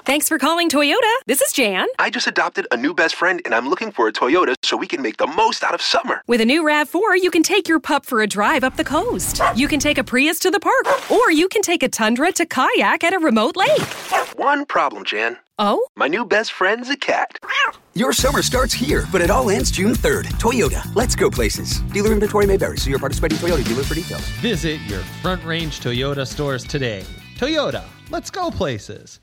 Thanks for calling Toyota. This is Jan. I just adopted a new best friend, and I'm looking for a Toyota so we can make the most out of summer. With a new RAV4, you can take your pup for a drive up the coast. You can take a Prius to the park, or you can take a Tundra to kayak at a remote lake. One problem, Jan. Oh? My new best friend's a cat. Your summer starts here, but it all ends June 3rd. Toyota, let's go places. Dealer inventory may vary. See your participating Toyota dealer for details. Visit your Front Range Toyota stores today. Toyota, let's go places.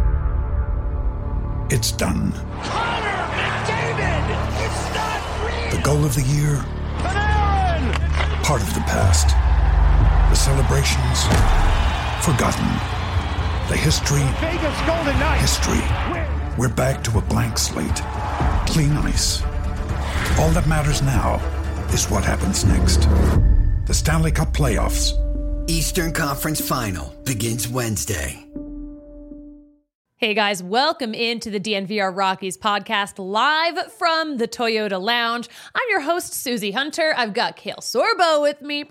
It's done. Connor McDavid! It's not real! The goal of the year, Panarin! part of the past. The celebrations, forgotten. The history, Vegas Golden Knights! history. We're back to a blank slate. Clean ice. All that matters now is what happens next. The Stanley Cup playoffs. Eastern Conference Final begins Wednesday. Hey guys, welcome into the DNVR Rockies podcast live from the Toyota Lounge. I'm your host, Susie Hunter. I've got Kale Sorbo with me.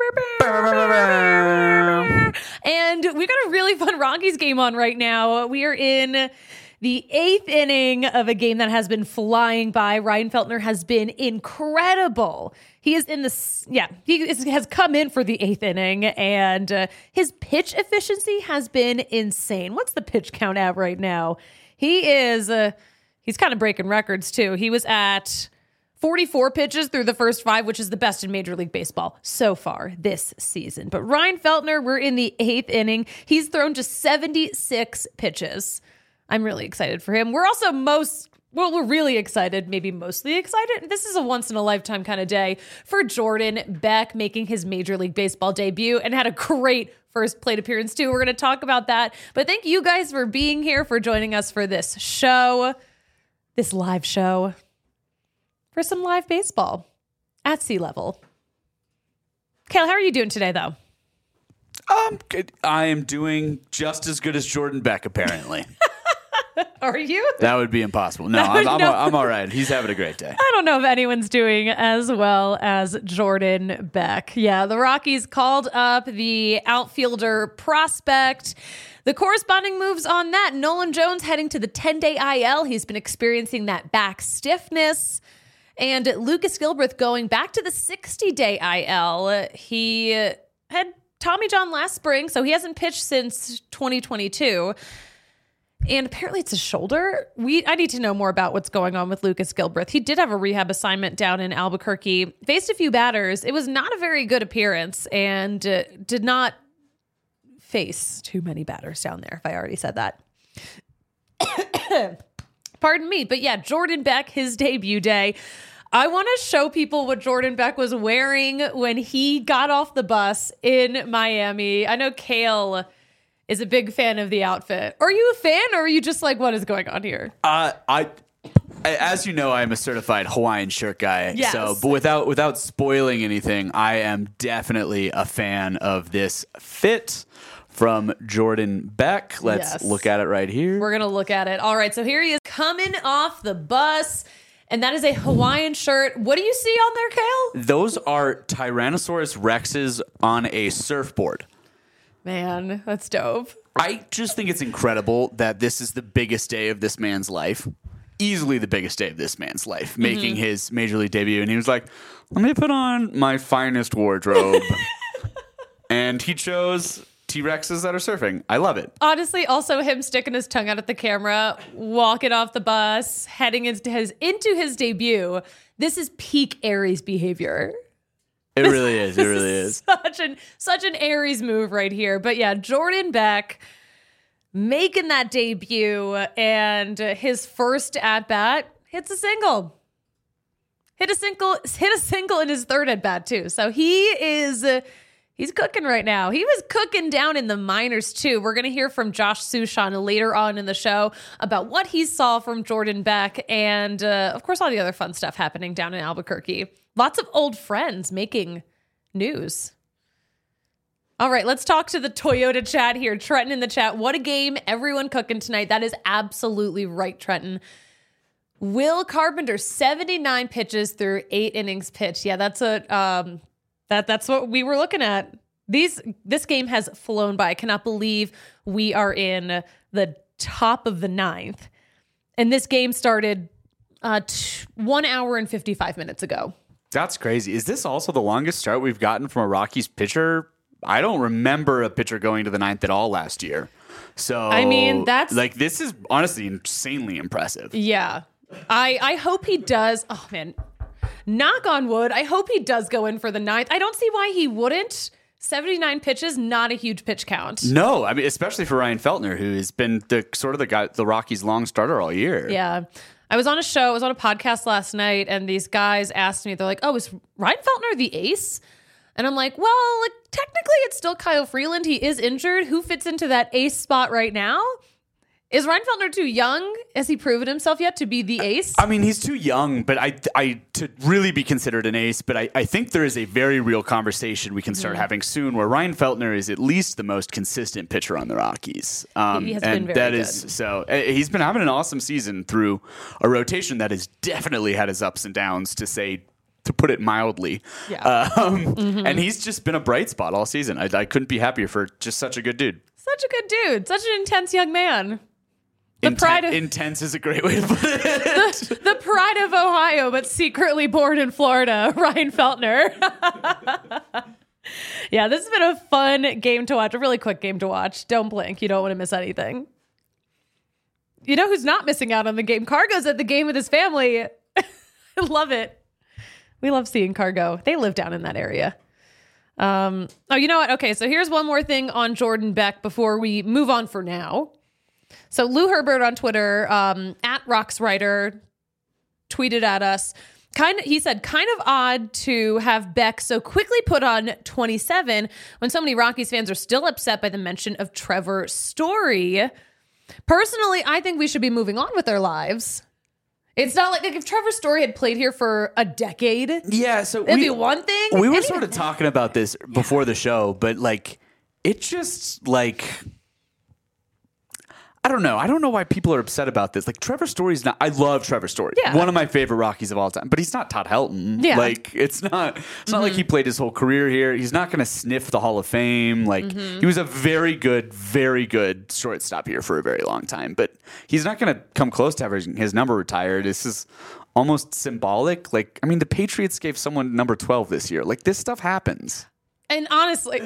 And we've got a really fun Rockies game on right now. We are in the 8th inning of a game that has been flying by. Ryan Feltner has been incredible. He is in has come in for the 8th inning, and his pitch efficiency has been insane. What's the pitch count at right now? He's kind of breaking records too. He was at 44 pitches through the first 5, which is the best in Major League Baseball so far this season. But Ryan Feltner, we're in the 8th inning. He's thrown just 76 pitches. I'm really excited for him. We're also we're really excited, maybe mostly excited. This is a once-in-a-lifetime kind of day for Jordan Beck making his Major League Baseball debut and had a great first plate appearance, too. We're going to talk about that. But thank you guys for being here, for joining us for this live show, for some live baseball at sea level. Kale, how are you doing today, though? Good. I am doing just as good as Jordan Beck, apparently. Are you? That would be impossible. No, I'm all right. He's having a great day. I don't know if anyone's doing as well as Jordan Beck. Yeah, the Rockies called up the outfielder prospect. The corresponding moves on that: Nolan Jones heading to the 10-day IL. He's been experiencing that back stiffness. And Lucas Gilbreth going back to the 60-day IL. He had Tommy John last spring, so he hasn't pitched since 2022. And apparently it's his shoulder. I need to know more about what's going on with Lucas Gilbreth. He did have a rehab assignment down in Albuquerque, faced a few batters. It was not a very good appearance, and did not face too many batters down there, if I already said that. Pardon me. But yeah, Jordan Beck, his debut day. I want to show people what Jordan Beck was wearing when he got off the bus in Miami. I know Kale is a big fan of the outfit. Are you a fan, or are you just like, what is going on here? As you know, I'm a certified Hawaiian shirt guy. Yes. But without spoiling anything, I am definitely a fan of this fit from Jordan Beck. Let's look at it right here. We're going to look at it. All right, so here he is coming off the bus, and that is a Hawaiian shirt. What do you see on there, Kale? Those are Tyrannosaurus Rexes on a surfboard. Man, that's dope. I just think it's incredible that this is the biggest day of this man's life. Easily the biggest day of this man's life, making his Major League debut. And he was like, let me put on my finest wardrobe. And he chose T-Rexes that are surfing. I love it. Honestly, also him sticking his tongue out at the camera, walking off the bus, heading into his debut. This is peak Aries behavior. It really is. It really is. Such an Aries move right here. But yeah, Jordan Beck making that debut, and his first at bat hits a single. Hit a single in his third at bat too. So he's cooking right now. He was cooking down in the minors too. We're going to hear from Josh Suchon later on in the show about what he saw from Jordan Beck, and of course all the other fun stuff happening down in Albuquerque. Lots of old friends making news. All right, let's talk to the Toyota chat here. Trenton in the chat. What a game. Everyone cooking tonight. That is absolutely right, Trenton. Will Carpenter, 79 pitches through 8 innings pitched. Yeah, that's what we were looking at. This game has flown by. I cannot believe we are in the top of the 9th. And this game started 1 hour and 55 minutes ago. That's crazy. Is this also the longest start we've gotten from a Rockies pitcher? I don't remember a pitcher going to the 9th at all last year. So, I mean, that's like, this is honestly insanely impressive. Yeah. I hope he does. Oh, man. Knock on wood. I hope he does go in for the 9th. I don't see why he wouldn't. 79 pitches, not a huge pitch count. No, I mean, especially for Ryan Feltner, who has been the Rockies' long starter all year. Yeah. I was on a podcast last night, and these guys asked me, they're like, oh, is Ryan Feltner the ace? And I'm like, well, like, technically it's still Kyle Freeland. He is injured. Who fits into that ace spot right now? Is Ryan Feltner too young? Has he proven himself yet to be the ace? I mean, he's too young, but I to really be considered an ace. But I think there is a very real conversation we can start having soon, where Ryan Feltner is at least the most consistent pitcher on the Rockies. He has been very good. So he's been having an awesome season through a rotation that has definitely had his ups and downs, to put it mildly. Yeah. And he's just been a bright spot all season. I couldn't be happier for just such a good dude. Such a good dude. Such an intense young man. Intense is a great way to put it. The pride of Ohio, but secretly born in Florida, Ryan Feltner. Yeah, this has been a fun game to watch, a really quick game to watch. Don't blink. You don't want to miss anything. You know who's not missing out on the game? Cargo's at the game with his family. I love it. We love seeing Cargo. They live down in that area. Oh, you know what? Okay, so here's one more thing on Jordan Beck before we move on for now. So Lou Herbert on Twitter, at RoxWriter, tweeted at us. He said, kind of odd to have Beck so quickly put on 27 when so many Rockies fans are still upset by the mention of Trevor Story. Personally, I think we should be moving on with our lives. It's not like if Trevor Story had played here for a decade, yeah, so it'd be one thing. We were sort of talking about this before the show, but like, it just like, I don't know. I don't know why people are upset about this. Like, Trevor Story's not. I love Trevor Story. Yeah. One of my favorite Rockies of all time. But he's not Todd Helton. Yeah. Like, it's not like he played his whole career here. He's not going to sniff the Hall of Fame. Like, he was a very good shortstop here for a very long time. But he's not going to come close to having his number retired. This is almost symbolic. Like, I mean, the Patriots gave someone number 12 this year. Like, this stuff happens. And honestly,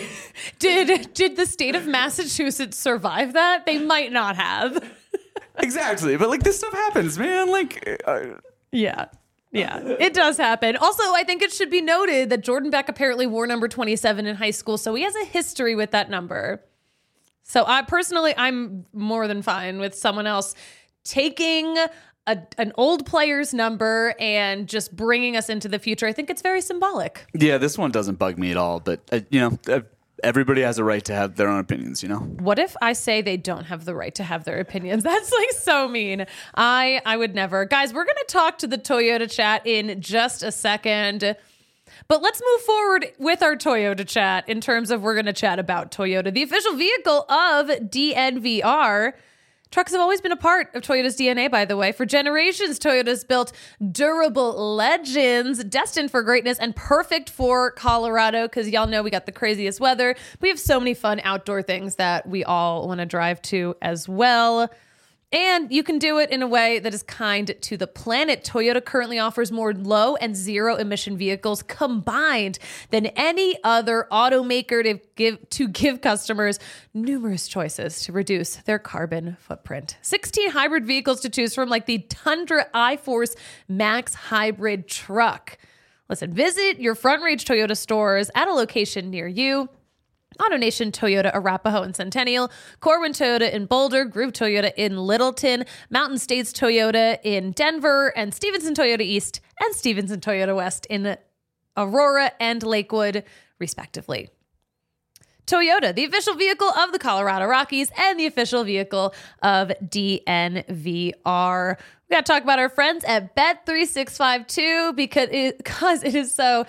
did the state of Massachusetts survive that? They might not have. Exactly. But like, this stuff happens, man. Like, yeah, it does happen. Also, I think it should be noted that Jordan Beck apparently wore number 27 in high school. So he has a history with that number. So I'm more than fine with someone else taking an old player's number and just bringing us into the future. I think it's very symbolic. Yeah, this one doesn't bug me at all, but everybody has a right to have their own opinions, you know? What if I say they don't have the right to have their opinions? That's like so mean. I would never. Guys, we're going to talk to the Toyota chat in just a second. But let's move forward with our Toyota chat in terms of we're going to chat about Toyota, the official vehicle of DNVR. Trucks have always been a part of Toyota's DNA, by the way. For generations, Toyota's built durable legends destined for greatness and perfect for Colorado because y'all know we got the craziest weather. We have so many fun outdoor things that we all want to drive to as well. And you can do it in a way that is kind to the planet. Toyota currently offers more low and zero emission vehicles combined than any other automaker to give customers numerous choices to reduce their carbon footprint. 16 hybrid vehicles to choose from, like the Tundra iForce Max hybrid truck. Listen, visit your Front Range Toyota stores at a location near you. AutoNation Toyota Arapahoe and Centennial, Corwin Toyota in Boulder, Groove Toyota in Littleton, Mountain States Toyota in Denver, and Stevenson Toyota East and Stevenson Toyota West in Aurora and Lakewood, respectively. Toyota, the official vehicle of the Colorado Rockies and the official vehicle of DNVR. We got to talk about our friends at Bet365 because it is so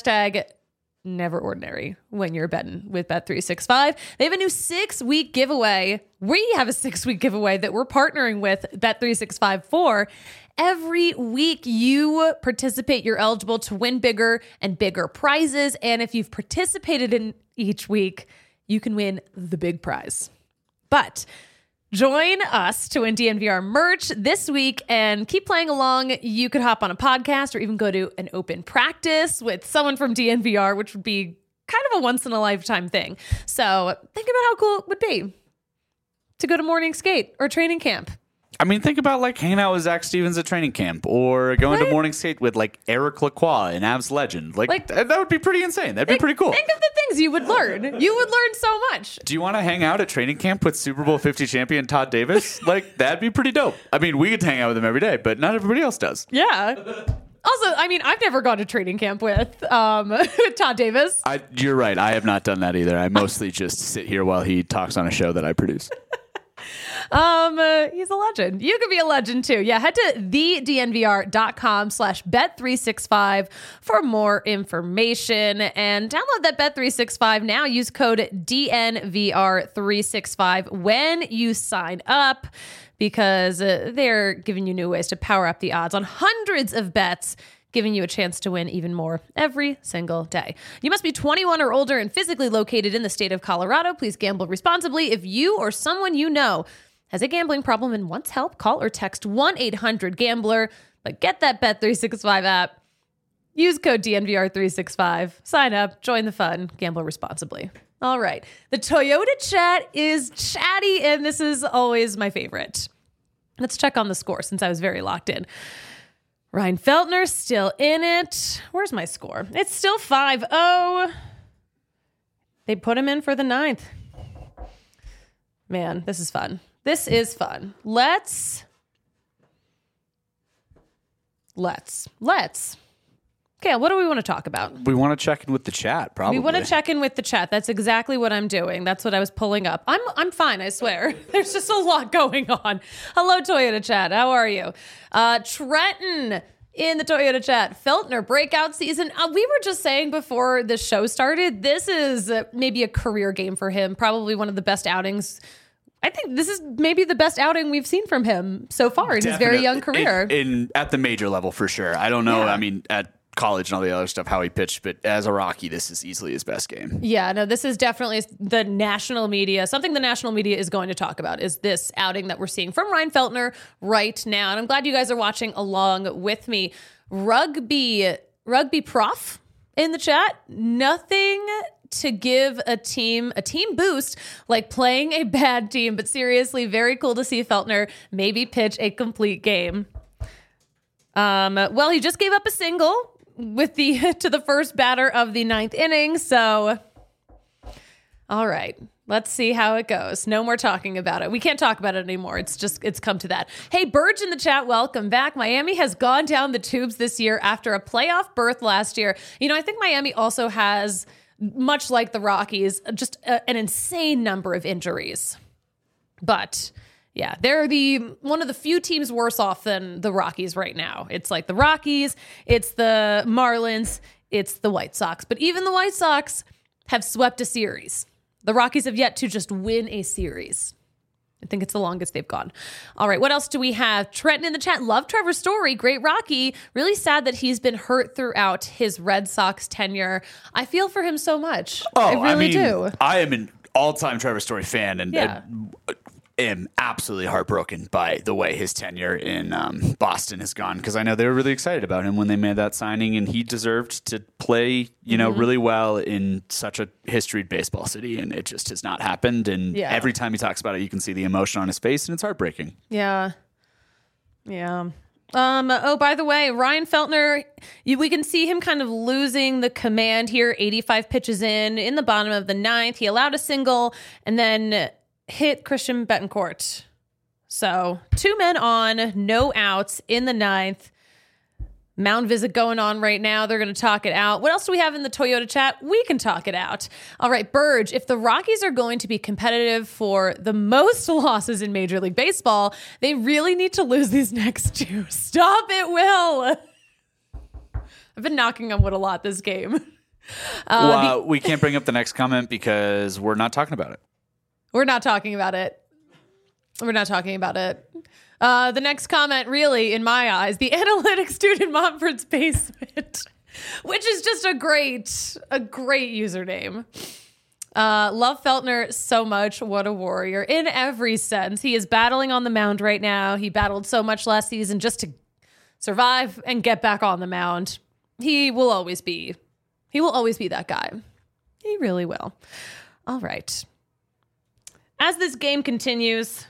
#never ordinary when you're betting with Bet365. They have a new 6-week giveaway. We have a 6-week giveaway that we're partnering with Bet365 for. Every week you participate, you're eligible to win bigger and bigger prizes. And if you've participated in each week, you can win the big prize. But Join us to win DNVR merch this week and keep playing along. You could hop on a podcast or even go to an open practice with someone from DNVR, which would be kind of a once-in-a-lifetime thing. So think about how cool it would be to go to morning skate or training camp. I mean, think about like hanging out with Zach Stevens at training camp or going to morning skate with like Eric Lacroix, an Avs legend. Like that would be pretty insane. That'd be pretty cool. Think of the things you would learn. You would learn so much. Do you want to hang out at training camp with Super Bowl 50 champion Todd Davis? Like, that'd be pretty dope. I mean, we get to hang out with him every day, but not everybody else does. Yeah. Also, I mean, I've never gone to training camp with Todd Davis. You're right. I have not done that either. I mostly just sit here while he talks on a show that I produce. He's a legend. You could be a legend too. Yeah, head to thednvr.com/bet365 for more information and download that Bet365 now. Use code DNVR365 when you sign up because they're giving you new ways to power up the odds on hundreds of bets, giving you a chance to win even more every single day. You must be 21 or older and physically located in the state of Colorado. Please gamble responsibly. If you or someone you know has a gambling problem and wants help, call or text 1-800-GAMBLER. But get that Bet365 app. Use code DNVR365. Sign up, join the fun, gamble responsibly. All right. The Toyota chat is chatty, and this is always my favorite. Let's check on the score since I was very locked in. Ryan Feltner still in it. Where's my score? It's still 5-0. They put him in for the 9th. Man, this is fun. This is fun. Let's. Okay, what do we want to talk about? We want to check in with the chat, probably. We want to check in with the chat. That's exactly what I'm doing. That's what I was pulling up. I'm fine, I swear. There's just a lot going on. Hello, Toyota chat. How are you? Trenton in the Toyota chat. Feltner breakout season. We were just saying before the show started, this is maybe a career game for him. Probably one of the best outings. I think this is maybe the best outing we've seen from him so far in his very young career. At the major level, for sure. I don't know. Yeah. I mean, at college and all the other stuff, how he pitched, but as a Rocky, this is easily his best game. Yeah, no, this is definitely the national media. Something the national media is going to talk about is this outing that we're seeing from Ryan Feltner right now. And I'm glad you guys are watching along with me. Rugby prof in the chat. Nothing to give a team boost like playing a bad team, but seriously, very cool to see Feltner maybe pitch a complete game. Well, he just gave up a single with to the first batter of the 9th inning. So, all right, let's see how it goes. No more talking about it. We can't talk about it anymore. It's come to that. Hey, Burge in the chat, welcome back. Miami has gone down the tubes this year after a playoff berth last year. You know, I think Miami also has, much like the Rockies, just an insane number of injuries. But yeah, they're one of the few teams worse off than the Rockies right now. It's like the Rockies, it's the Marlins, it's the White Sox. But even the White Sox have swept a series. The Rockies have yet to just win a series. I think it's the longest they've gone. All right, what else do we have? Trenton in the chat. Love Trevor's story. Great Rocky. Really sad that he's been hurt throughout his Red Sox tenure. I feel for him so much. I really do. I am an all-time Trevor Story fan, and am absolutely heartbroken by the way his tenure in Boston has gone, because I know they were really excited about him when they made that signing, and he deserved to play, really well in such a historied baseball city, and it just has not happened. And every time he talks about it, you can see the emotion on his face, and it's heartbreaking. Yeah. By the way, Ryan Feltner, we can see him kind of losing the command here. 85 pitches in the bottom of the 9th. He allowed a single and then hit Christian Betancourt. So 2 men on, no outs in the 9th. Mound visit going on right now. They're going to talk it out. What else do we have in the Toyota chat? We can talk it out. All right, Burge, if the Rockies are going to be competitive for the most losses in Major League Baseball, they really need to lose these next 2. Stop it, Will. I've been knocking on wood a lot this game. We can't bring up the next comment because we're not talking about it. We're not talking about it. The next comment, really, in my eyes, the analytics dude in Montford's basement, which is just a great username. Love Feltner so much. What a warrior in every sense. He is battling on the mound right now. He battled so much last season just to survive and get back on the mound. He will always be that guy. He really will. All right. As this game continues,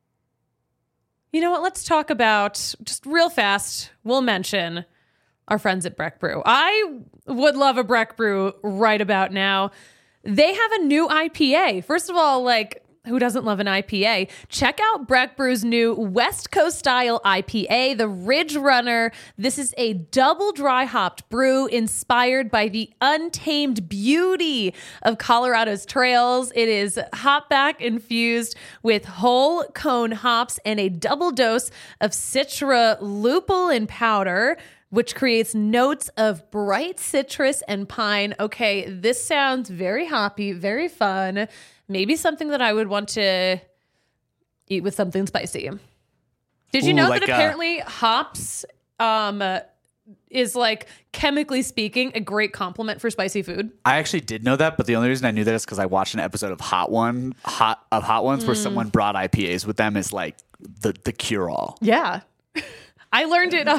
you know what? Let's talk about, just real fast, we'll mention our friends at Breck Brew. I would love a Breck Brew right about now. They have a new IPA. First of all, like, who doesn't love an IPA? Check out Breck Brew's new West Coast style IPA, the Ridge Runner. This is a double dry hopped brew inspired by the untamed beauty of Colorado's trails. It is hopback infused with whole cone hops and a double dose of Citra lupulin powder, which creates notes of bright citrus and pine. Okay, this sounds very hoppy, very fun. Maybe something that I would want to eat with something spicy. Did you know that apparently hops is, like, chemically speaking, a great compliment for spicy food? I actually did know that, but the only reason I knew that is because I watched an episode of Hot Ones where someone brought IPAs with them as, like, the cure-all. Yeah. I learned it.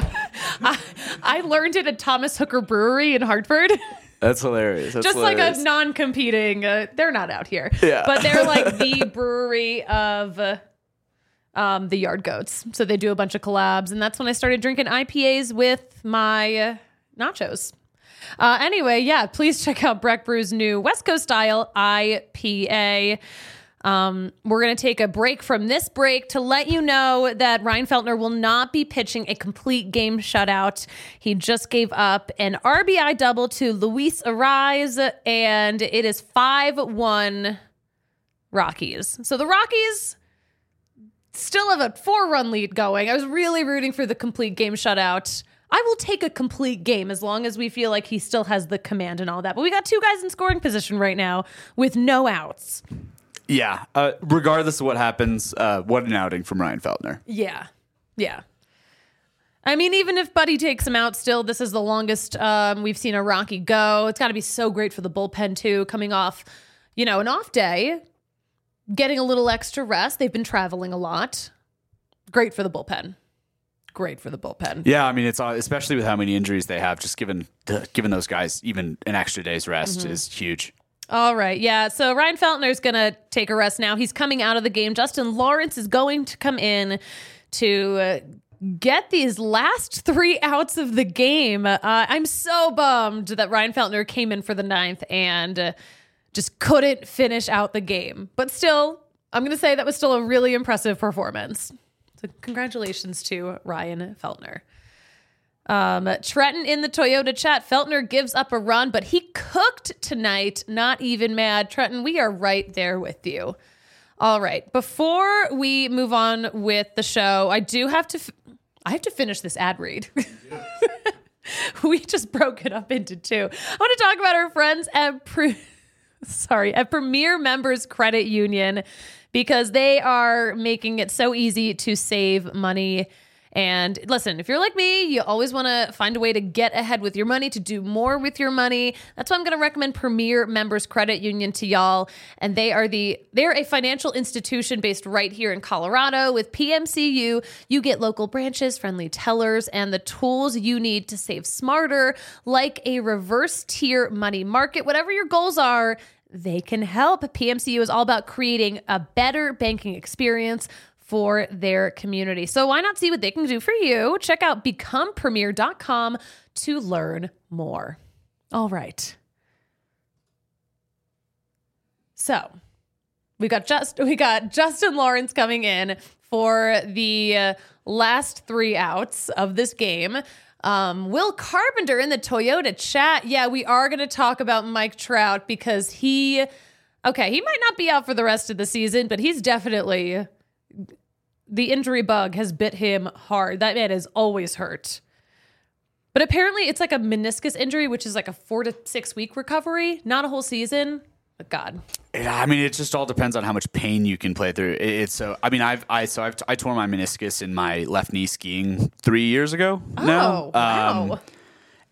I learned it at Thomas Hooker Brewery in Hartford. That's hilarious. Just hilarious. Like a non-competing. They're not out here, but they're like the brewery of the Yard Goats. So they do a bunch of collabs, and that's when I started drinking IPAs with my nachos. Anyway, yeah, please check out Breck Brew's new West Coast style IPA. We're going to take a break from this break to let you know that Ryan Feltner will not be pitching a complete game shutout. He just gave up an RBI double to Luis Arraez, and it is 5-1 Rockies. So the Rockies still have a 4-run lead going. I was really rooting for the complete game shutout. I will take a complete game as long as we feel like he still has the command and all that. But we got two guys in scoring position right now with no outs. Yeah, regardless of what happens, what an outing from Ryan Feltner. Yeah. I mean, even if Buddy takes him out still, this is the longest we've seen a Rocky go. It's got to be so great for the bullpen, too, coming off, an off day, getting a little extra rest. They've been traveling a lot. Great for the bullpen. Yeah, I mean, it's especially with how many injuries they have, just giving those guys even an extra day's rest is huge. All right, yeah. So Ryan Feltner is going to take a rest now. He's coming out of the game. Justin Lawrence is going to come in to get these last 3 outs of the game. I'm so bummed that Ryan Feltner came in for the 9th and just couldn't finish out the game. But still, I'm going to say that was still a really impressive performance. So congratulations to Ryan Feltner. Trenton in the Toyota chat. Feltner gives up a run, but he cooked tonight. Not even mad. Trenton, we are right there with you. All right. Before we move on with the show, I have to finish this ad read. We just broke it up into 2. I want to talk about our friends at Premier Members Credit Union, because they are making it so easy to save money. And listen, if you're like me, you always want to find a way to get ahead with your money, to do more with your money. That's why I'm going to recommend Premier Members Credit Union to y'all. And they're a financial institution based right here in Colorado. With PMCU, you get local branches, friendly tellers, and the tools you need to save smarter, like a reverse tier money market. Whatever your goals are, they can help. PMCU is all about creating a better banking experience for their community. So why not see what they can do for you? Check out becomepremier.com to learn more. All right. So we got Justin Lawrence coming in for the last 3 outs of this game. Will Carpenter in the Toyota chat. Yeah, we are going to talk about Mike Trout because he might not be out for the rest of the season, but he's definitely... The injury bug has bit him hard. That man is always hurt. But apparently it's like a meniscus injury, which is like a 4 to 6 week recovery, not a whole season. But God. I mean, it just all depends on how much pain you can play through. I tore my meniscus in my left knee skiing 3 years ago. Oh, wow.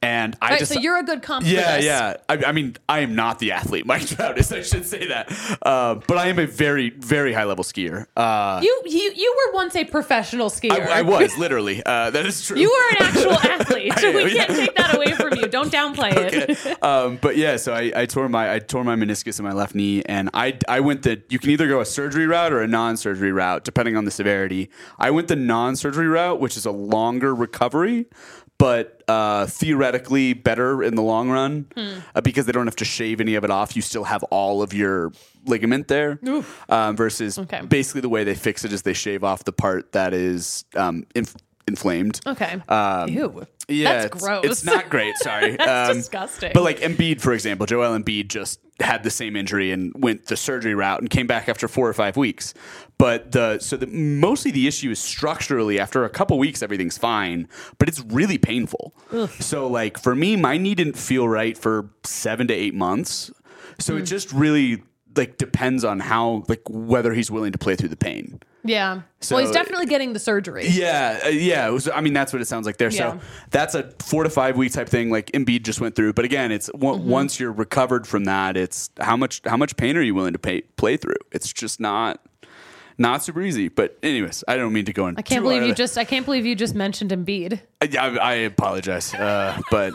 And so you're a good comp for this. Yeah. I mean, I am not the athlete Mike Trout is. I should say that. But I am a very, very high level skier. You were once a professional skier. I was literally. That is true. You were an actual athlete. We can't take that away from you. Don't downplay it. But yeah, so I tore my meniscus in my left knee, and I went you can either go a surgery route or a non-surgery route depending on the severity. I went the non-surgery route, which is a longer recovery, but theoretically better in the long run because they don't have to shave any of it off. You still have all of your ligament there versus basically the way they fix it is they shave off the part that is inflamed. Okay. Ew. Yeah, that's gross. It's not great. Sorry. That's disgusting. But like Embiid, for example, Joel Embiid just had the same injury and went the surgery route and came back after 4 or 5 weeks. But mostly the issue is structurally after a couple weeks, everything's fine, but it's really painful. Ugh. So like for me, my knee didn't feel right for 7 to 8 months. So it just really like depends on how, like whether he's willing to play through the pain. Yeah. So, well, he's definitely getting the surgery. Yeah. It was, I mean, that's what it sounds like there. Yeah. So that's a 4 to 5 week type thing like Embiid just went through. But again, it's once you're recovered from that, it's how much pain are you willing to play through? It's just not super easy. But anyways, I don't mean to go in. I can't believe you just mentioned Embiid. I apologize. But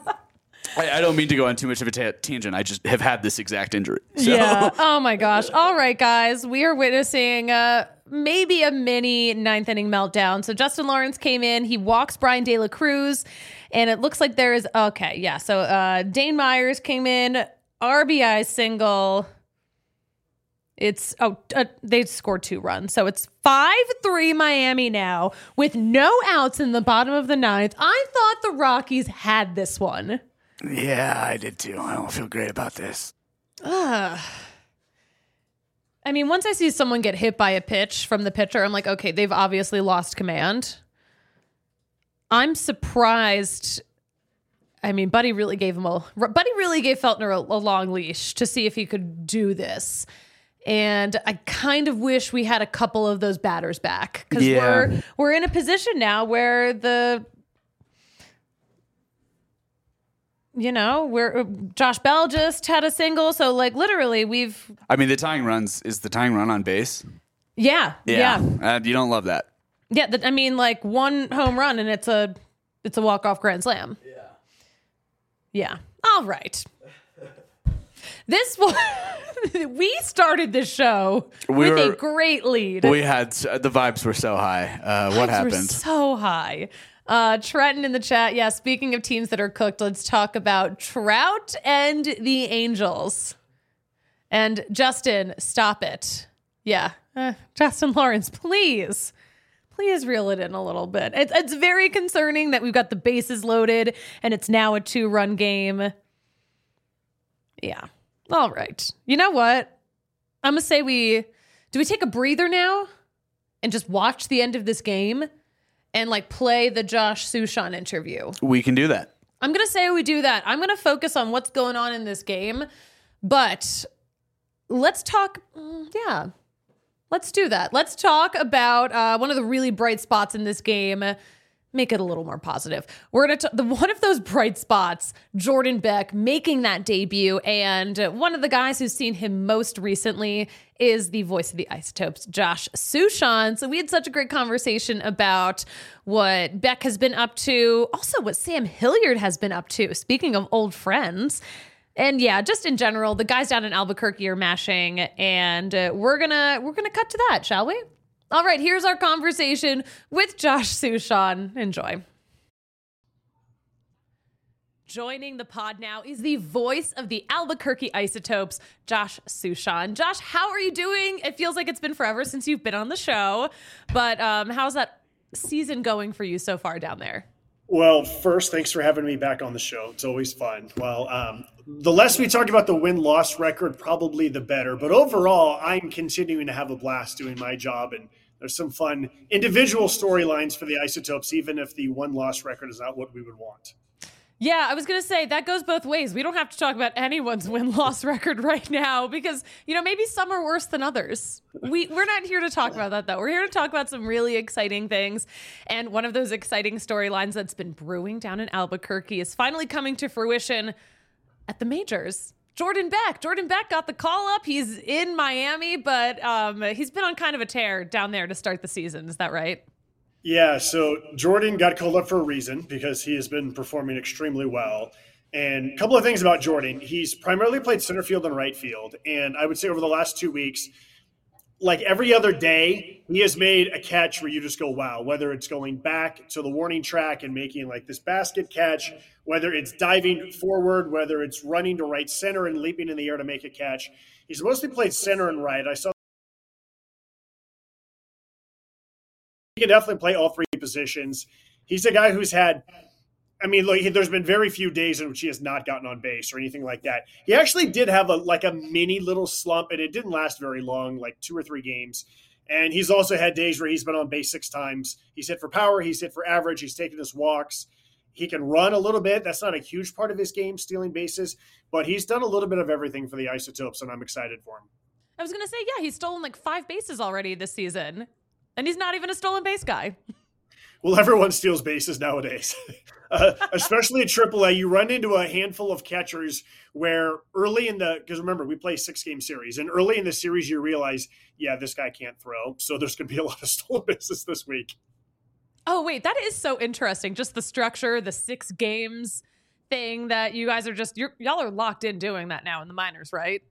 I don't mean to go on too much of a tangent. I just have had this exact injury. So. Yeah. Oh my gosh. All right, guys. We are witnessing maybe a mini 9th inning meltdown. So Justin Lawrence came in. He walks Brian De La Cruz. And it looks like there is... Okay, yeah. So Dane Myers came in. RBI single. It's... they scored 2 runs. So it's 5-3 Miami now with no outs in the bottom of the 9th. I thought the Rockies had this one. Yeah, I did too. I don't feel great about this. I mean, once I see someone get hit by a pitch from the pitcher, I'm like, okay, they've obviously lost command. I'm surprised. I mean, Buddy really gave Feltner a long leash to see if he could do this. And I kind of wish we had a couple of those batters back because we're in a position now where Josh Bell just had a single. So like literally the tying run on base. Yeah. You don't love that. Yeah. Like 1 home run and it's a walk-off grand slam. Yeah. All right. This one, we started this show with a great lead. We had, the vibes were so high. What happened? Were so high. Trenton in the chat. Yeah, speaking of teams that are cooked, let's talk about Trout and the Angels. And Justin, stop it. Yeah. Justin Lawrence, please reel it in a little bit. It's very concerning that we've got the bases loaded and it's now a 2-run game. Yeah. All right. You know what? I'm going to say do we take a breather now and just watch the end of this game? And like play the Josh Sushan interview. We can do that. I'm going to say we do that. I'm going to focus on what's going on in this game. But let's talk. Yeah, let's do that. Let's talk about one of the really bright spots in this game. Make it a little more positive. We're going to one of those bright spots, Jordan Beck making that debut. And one of the guys who's seen him most recently is the voice of the Isotopes, Josh Sushan. So we had such a great conversation about what Beck has been up to, also what Sam Hilliard has been up to, speaking of old friends. And yeah, just in general, the guys down in Albuquerque are mashing, and we're gonna cut to that, shall we? All right, here's our conversation with Josh Sushan. Enjoy. Joining the pod now is the voice of the Albuquerque Isotopes, Josh Sushan. Josh, how are you doing? It feels like it's been forever since you've been on the show, but how's that season going for you so far down there? Well, first, thanks for having me back on the show. It's always fun. Well, the less we talk about the win-loss record, probably the better. But overall, I'm continuing to have a blast doing my job, and there's some fun individual storylines for the Isotopes, even if the win-loss record is not what we would want. Yeah, I was going to say that goes both ways. We don't have to talk about anyone's win-loss record right now because, maybe some are worse than others. We're not here to talk about that, though. We're here to talk about some really exciting things. And one of those exciting storylines that's been brewing down in Albuquerque is finally coming to fruition at the majors. Jordan Beck got the call up. He's in Miami, but he's been on kind of a tear down there to start the season. Is that right? Yeah, so Jordan got called up for a reason because he has been performing extremely well. And a couple of things about Jordan. He's primarily played center field and right field. And I would say over the last 2 weeks, like every other day, he has made a catch where you just go, wow, whether it's going back to the warning track and making like this basket catch, whether it's diving forward, whether it's running to right center and leaping in the air to make a catch. He's mostly played center and right. I saw he can definitely play all three positions. He's a guy who's had, there's been very few days in which he has not gotten on base or anything like that. He actually did have a mini little slump, and it didn't last very long, like 2 or 3 games. And he's also had days where he's been on base 6 times. He's hit for power. He's hit for average. He's taken his walks. He can run a little bit. That's not a huge part of his game, stealing bases, but he's done a little bit of everything for the Isotopes, and I'm excited for him. I was going to say, yeah, he's stolen like 5 bases already this season. And he's not even a stolen base guy. Well, everyone steals bases nowadays, especially at AAA. You run into a handful of catchers where because remember, we play 6-game series, and early in the series, you realize, yeah, this guy can't throw. So there's going to be a lot of stolen bases this week. Oh, wait, that is so interesting. Just the structure, the 6 games thing that you guys are y'all are locked in doing that now in the minors, right?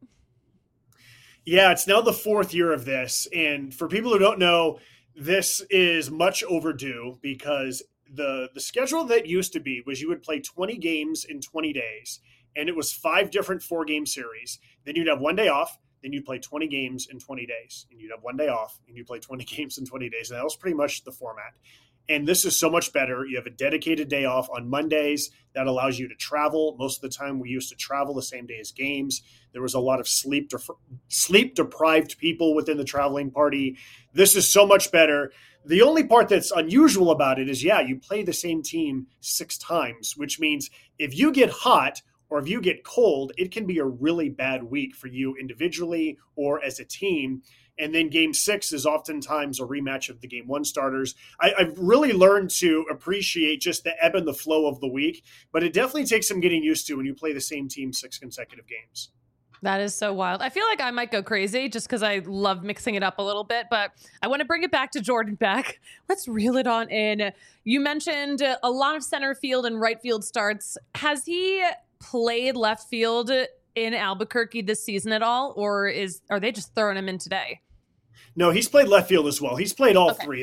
Yeah, it's now the 4th year of this. And for people who don't know, this is much overdue because the schedule that used to be was you would play 20 games in 20 days, and it was 5 different 4-game series. Then you'd have 1 day off. Then you'd play 20 games in 20 days, and you'd have 1 day off, and you'd play 20 games in 20 days. And that was pretty much the format. And this is so much better. You have a dedicated day off on Mondays that allows you to travel. Most of the time we used to travel the same day as games. There was a lot of sleep-deprived people within the traveling party. This is so much better. The only part that's unusual about it is, you play the same team 6 times, which means if you get hot or if you get cold, it can be a really bad week for you individually or as a team. And then game 6 is oftentimes a rematch of the game 1 starters. I've really learned to appreciate just the ebb and the flow of the week, but it definitely takes some getting used to when you play the same team 6 consecutive games. That is so wild. I feel like I might go crazy just because I love mixing it up a little bit, but I want to bring it back to Jordan Beck. Let's reel it on in. You mentioned a lot of center field and right field starts. Has he played left field in Albuquerque this season at all, or are they just throwing him in today? No, he's played left field as well. He's played all 3.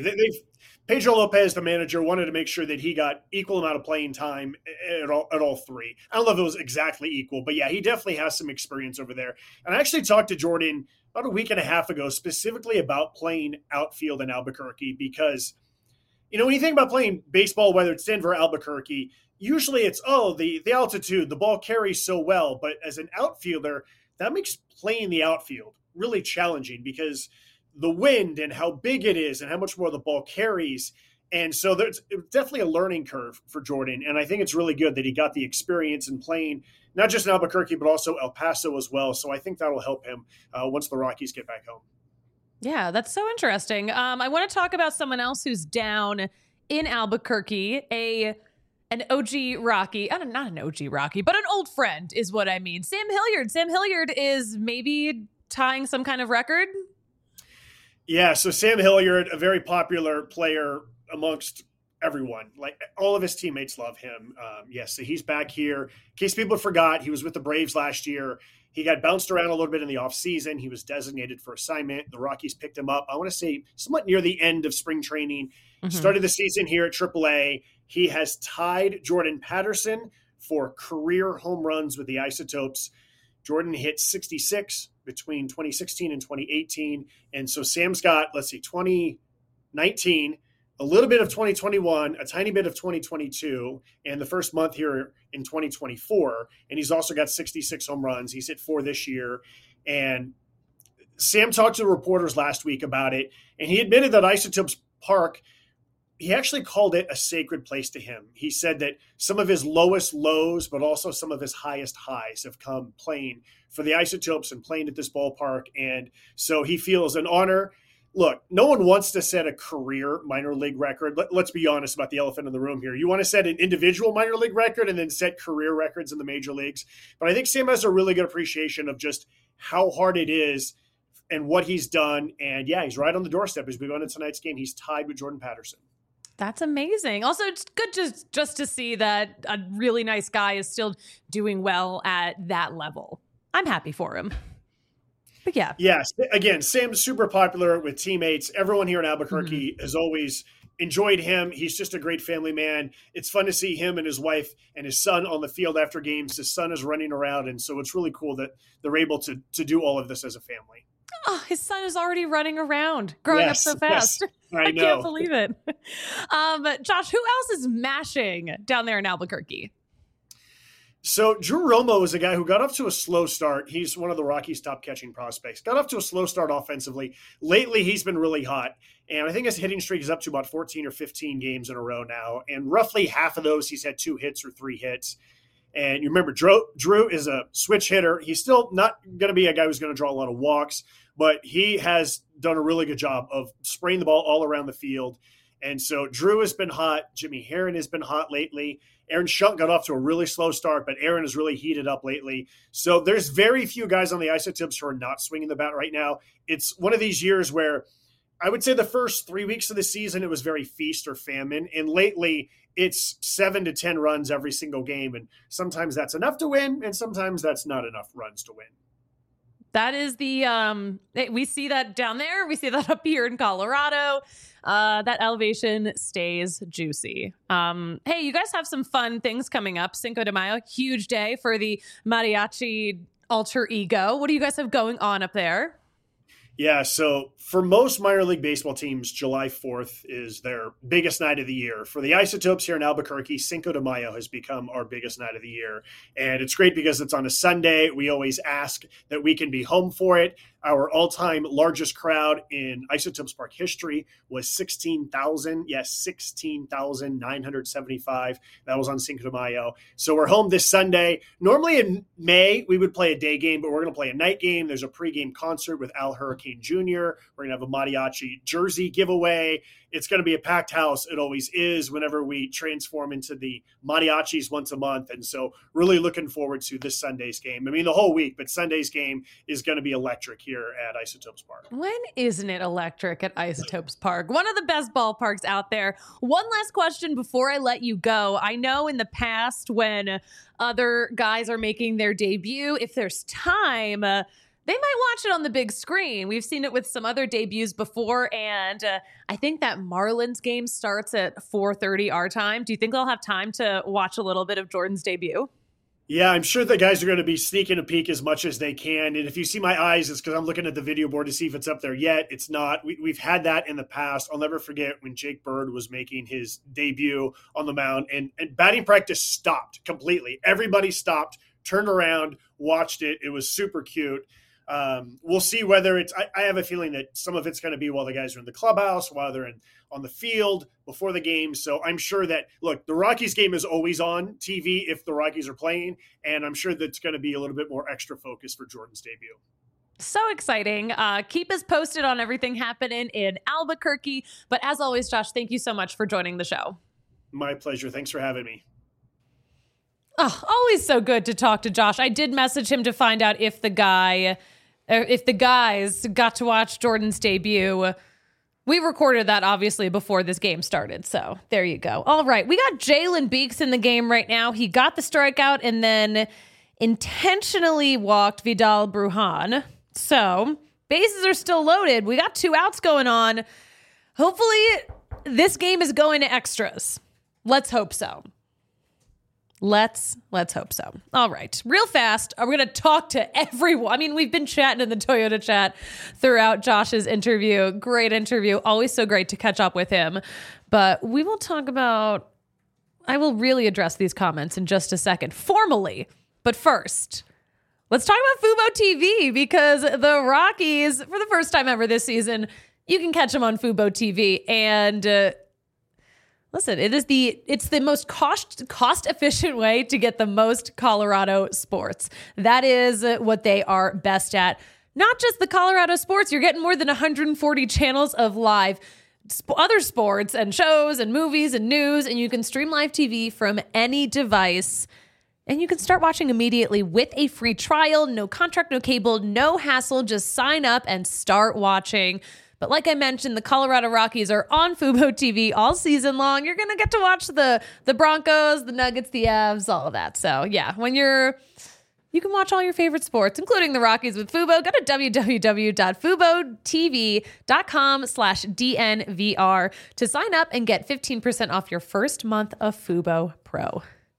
Pedro Lopez, the manager, wanted to make sure that he got equal amount of playing time at all 3. I don't know if it was exactly equal, but yeah, he definitely has some experience over there. And I actually talked to Jordan about a week and a half ago specifically about playing outfield in Albuquerque because, when you think about playing baseball, whether it's Denver or Albuquerque, usually it's, the altitude, the ball carries so well. But as an outfielder, that makes playing the outfield really challenging because the wind and how big it is and how much more the ball carries. And so there's definitely a learning curve for Jordan. And I think it's really good that he got the experience in playing, not just in Albuquerque, but also El Paso as well. So I think that'll help him once the Rockies get back home. Yeah, that's so interesting. I want to talk about someone else who's down in Albuquerque, an OG Rocky, not an OG Rocky, but an old friend is what I mean. Sam Hilliard. Sam Hilliard is maybe tying some kind of record. Yeah, so Sam Hilliard, a very popular player amongst everyone. Like all of his teammates love him. So he's back here. In case people forgot, he was with the Braves last year. He got bounced around a little bit in the offseason. He was designated for assignment. The Rockies picked him up, I want to say, somewhat near the end of spring training. Started the season here at AAA. He has tied Jordan Patterson for career home runs with the Isotopes. Jordan hit 66 between 2016 and 2018. And so Sam's got, 2019, a little bit of 2021, a tiny bit of 2022, and the first month here in 2024. And he's also got 66 home runs. He's hit 4 this year. And Sam talked to the reporters last week about it, and he admitted that Isotopes Park he actually called it a sacred place to him. He said that some of his lowest lows, but also some of his highest highs have come playing for the Isotopes and playing at this ballpark. And so he feels an honor. Look, no one wants to set a career minor league record. Let's be honest about the elephant in the room here. You want to set an individual minor league record and then set career records in the major leagues. But I think Sam has a really good appreciation of just how hard it is and what he's done. And yeah, he's right on the doorstep. As we go into tonight's game, he's tied with Jordan Patterson. That's amazing. Also, it's good just to see that a really nice guy is still doing well at that level. I'm happy for him. But yeah. Yes. Again, Sam's super popular with teammates. Everyone here in Albuquerque has always enjoyed him. He's just a great family man. It's fun to see him and his wife and his son on the field after games. His son is running around. And so it's really cool that they're able to do all of this as a family. Oh, his son is already running around, growing up so fast. Yes, I can't believe it. Josh, who else is mashing down there in Albuquerque? So Drew Romo is a guy who got off to a slow start. He's one of the Rockies' top catching prospects. Got off to a slow start offensively. Lately, he's been really hot. And I think his hitting streak is up to about 14 or 15 games in a row now. And roughly half of those, he's had 2 hits or 3 hits. And you remember, Drew is a switch hitter. He's still not going to be a guy who's going to draw a lot of walks, but he has done a really good job of spraying the ball all around the field. And so Drew has been hot. Jimmy Herron has been hot lately. Aaron Schunk got off to a really slow start, but Aaron has really heated up lately. So there's very few guys on the Isotopes who are not swinging the bat right now. It's one of these years where I would say the first 3 weeks of the season, it was very feast or famine. And lately, it's 7 to 10 runs every single game. And sometimes that's enough to win, and sometimes that's not enough runs to win. That is we see that down there. We see that up here in Colorado. That elevation stays juicy. Hey, you guys have some fun things coming up. Cinco de Mayo, huge day for the Mariachi alter ego. What do you guys have going on up there? Yeah, so for most minor league baseball teams, July 4th is their biggest night of the year. For the Isotopes here in Albuquerque, Cinco de Mayo has become our biggest night of the year. And it's great because it's on a Sunday. We always ask that we can be home for it. Our all-time largest crowd in Isotopes Park history was 16,000. Yes, 16,975. That was on Cinco de Mayo. So we're home this Sunday. Normally in May, we would play a day game, but we're going to play a night game. There's a pregame concert with Al Hurricane Jr. We're going to have a mariachi jersey giveaway. It's going to be a packed house. It always is whenever we transform into the mariachis once a month. And so really looking forward to this Sunday's game. I mean, the whole week, but Sunday's game is going to be electric here at Isotopes Park. When isn't it electric at Isotopes Park? One of the best ballparks out there. One last question before I let you go. I know in the past when other guys are making their debut, if there's time, they might watch it on the big screen. We've seen it with some other debuts before, and I think that Marlins game starts at 4:30 our time. Do you think they'll have time to watch a little bit of Jordan's debut? Yeah, I'm sure the guys are going to be sneaking a peek as much as they can. And if you see my eyes, it's because I'm looking at the video board to see if it's up there yet. It's not. We've had that in the past. I'll never forget when Jake Bird was making his debut on the mound, and batting practice stopped completely. Everybody stopped, turned around, watched it. It was super cute. We'll see whether it's, I have a feeling that some of it's going to be while the guys are in the clubhouse, while they're on the field before the game. So I'm sure that, look, the Rockies game is always on TV if the Rockies are playing. And I'm sure that's going to be a little bit more extra focus for Jordan's debut. So exciting. Keep us posted on everything happening in Albuquerque. But as always, Josh, thank you so much for joining the show. My pleasure. Thanks for having me. Oh, always so good to talk to Josh. I did message him to find out if the guys got to watch Jordan's debut. We recorded that obviously before this game started. So there you go. All right. We got Jalen Beeks in the game right now. He got the strikeout and then intentionally walked Vidal Brujan. So bases are still loaded. We got 2 outs going on. Hopefully this game is going to extras. Let's hope so. Let's hope so. All right. Real fast, we're going to talk to everyone. I mean, we've been chatting in the Toyota chat throughout Josh's interview. Great interview. Always so great to catch up with him. But we will talk about, I will really address these comments in just a second, formally. But first, let's talk about Fubo TV because the Rockies, for the first time ever this season, you can catch them on Fubo TV. And Listen, it's the most cost efficient way to get the most Colorado sports. That is what they are best at. Not just the Colorado sports, you're getting more than 140 channels of live other sports and shows and movies and news, and you can stream live TV from any device. And you can start watching immediately with a free trial, no contract, no cable, no hassle. Just sign up and start watching. But like I mentioned, the Colorado Rockies are on Fubo TV all season long. You're going to get to watch the Broncos, the Nuggets, the Avs, all of that. So yeah, you can watch all your favorite sports, including the Rockies with Fubo. Go to www.FuboTV.com/DNVR to sign up and get 15% off your first month of Fubo Pro.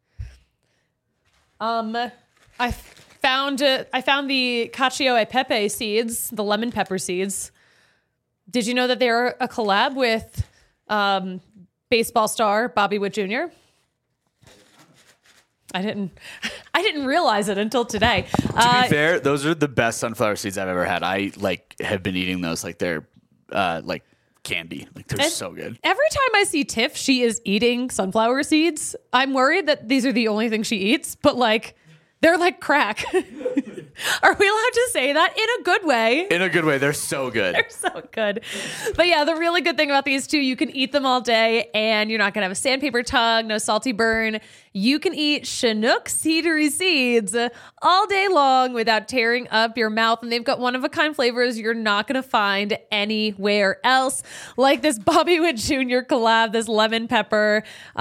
I found the cacio e pepe seeds, the lemon pepper seeds. Did you know that they're a collab with baseball star Bobby Witt Jr.? I didn't realize it until today. To be fair, those are the best sunflower seeds I've ever had. I have been eating those like they're like candy. Like they're so good. Every time I see Tiff, she is eating sunflower seeds. I'm worried that these are the only thing she eats, but like they're like crack. Are we allowed to say that in a good way? In a good way. They're so good. They're so good. But yeah, the really good thing about these two, you can eat them all day and you're not going to have a sandpaper tongue, no salty burn. You can eat Chinook cedary seeds all day long without tearing up your mouth. And they've got one-of-a-kind flavors you're not going to find anywhere else. Like this Bobby Witt Jr. collab, this lemon pepper.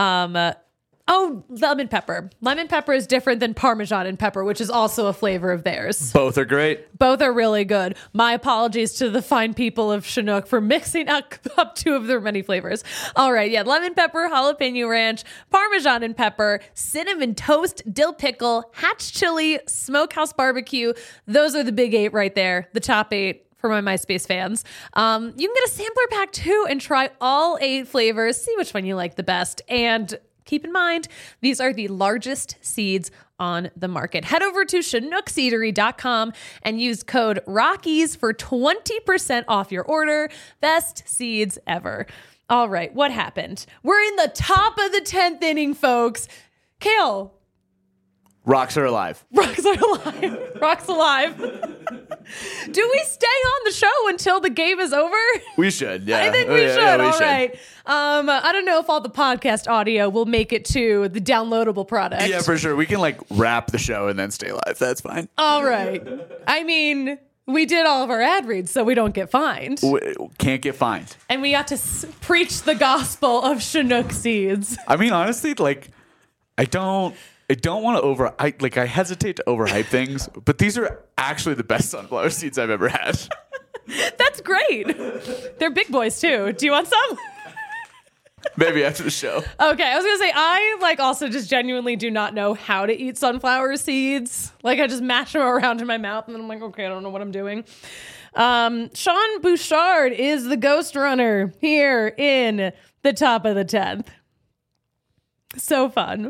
Lemon pepper. Lemon pepper is different than Parmesan and pepper, which is also a flavor of theirs. Both are great. Both are really good. My apologies to the fine people of Chinook for mixing up two of their many flavors. All right, yeah, lemon pepper, jalapeno ranch, Parmesan and pepper, cinnamon toast, dill pickle, hatch chili, smokehouse barbecue. Those are the big 8 right there, the top 8. For my MySpace fans. You can get a sampler pack too and try all 8 flavors, see which one you like the best. And keep in mind, these are the largest seeds on the market. Head over to ChinookCedery.com and use code ROCKIES for 20% off your order. Best seeds ever. All right, what happened? We're in the top of the 10th inning, folks. Kale. Rocks are alive. Rocks are alive. Rocks alive. Do we stay on the show until the game is over? We should, yeah. I think we should. Yeah, all right. I don't know if all the podcast audio will make it to the downloadable product. Yeah, for sure. We can like wrap the show and then stay live. That's fine. All right. I mean, we did all of our ad reads so we don't get fined. Can't get fined. And we got to preach the gospel of Chinook seeds. I mean, honestly, like, I don't want to I hesitate to overhype things, but these are actually the best sunflower seeds I've ever had. That's great. They're big boys too. Do you want some? Maybe after the show. Okay, I was gonna say I also just genuinely do not know how to eat sunflower seeds. Like I just mash them around in my mouth and then I'm like, okay, I don't know what I'm doing. Sean Bouchard is the ghost runner here in the top of the 10th. So fun.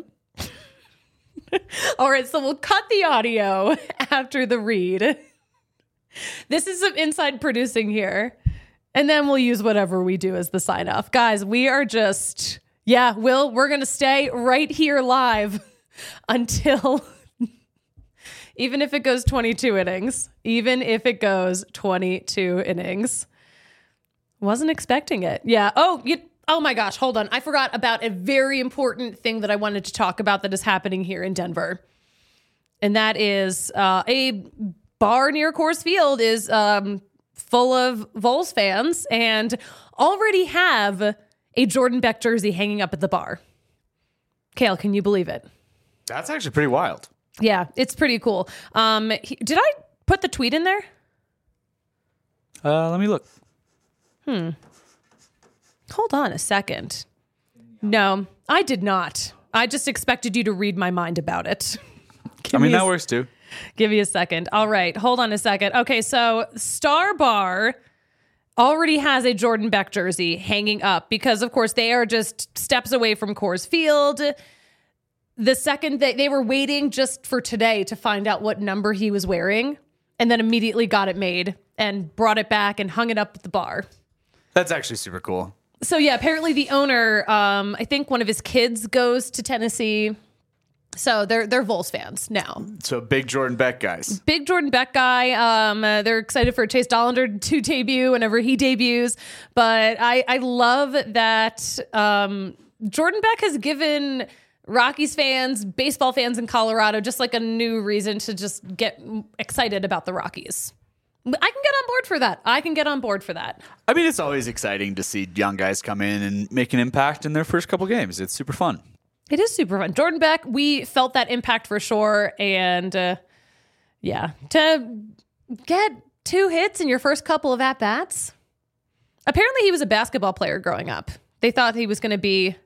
All right, so we'll cut the audio after the read. This is some inside producing here. And then we'll use whatever we do as the sign off. Guys, we are just, we're going to stay right here live until, even if it goes 22 innings. Even if it goes 22 innings. Wasn't expecting it. Yeah. Oh my gosh, hold on. I forgot about a very important thing that I wanted to talk about that is happening here in Denver. And that is a bar near Coors Field is full of Vols fans and already have a Jordan Beck jersey hanging up at the bar. Kale, can you believe it? That's actually pretty wild. Yeah, it's pretty cool. Did I put the tweet in there? Let me look. Hold on a second. No, I did not. I just expected you to read my mind about it. That works too. Give me a second. All right, hold on a second. Okay, so Star Bar already has a Jordan Beck jersey hanging up because, of course, they are just steps away from Coors Field. The second they were waiting just for today to find out what number he was wearing and then immediately got it made and brought it back and hung it up at the bar. That's actually super cool. So yeah, apparently the owner, I think one of his kids goes to Tennessee. So they're Vols fans now. So big Jordan Beck guys. Big Jordan Beck guy. They're excited for Chase Dollander to debut whenever he debuts. But I love that Jordan Beck has given Rockies fans, baseball fans in Colorado, just like a new reason to just get excited about the Rockies. I can get on board for that. I mean, it's always exciting to see young guys come in and make an impact in their first couple games. It's super fun. It is super fun. Jordan Beck, we felt that impact for sure. And to get 2 hits in your first couple of at-bats. Apparently he was a basketball player growing up. They thought he was going to be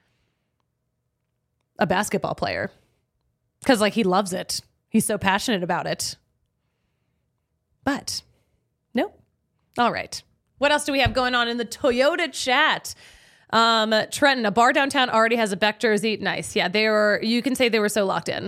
a basketball player because he loves it. He's so passionate about it. But no. All right. What else do we have going on in the Toyota chat? Trenton, a bar downtown already has a Beck jersey. Nice. Yeah, you can say they were so locked in.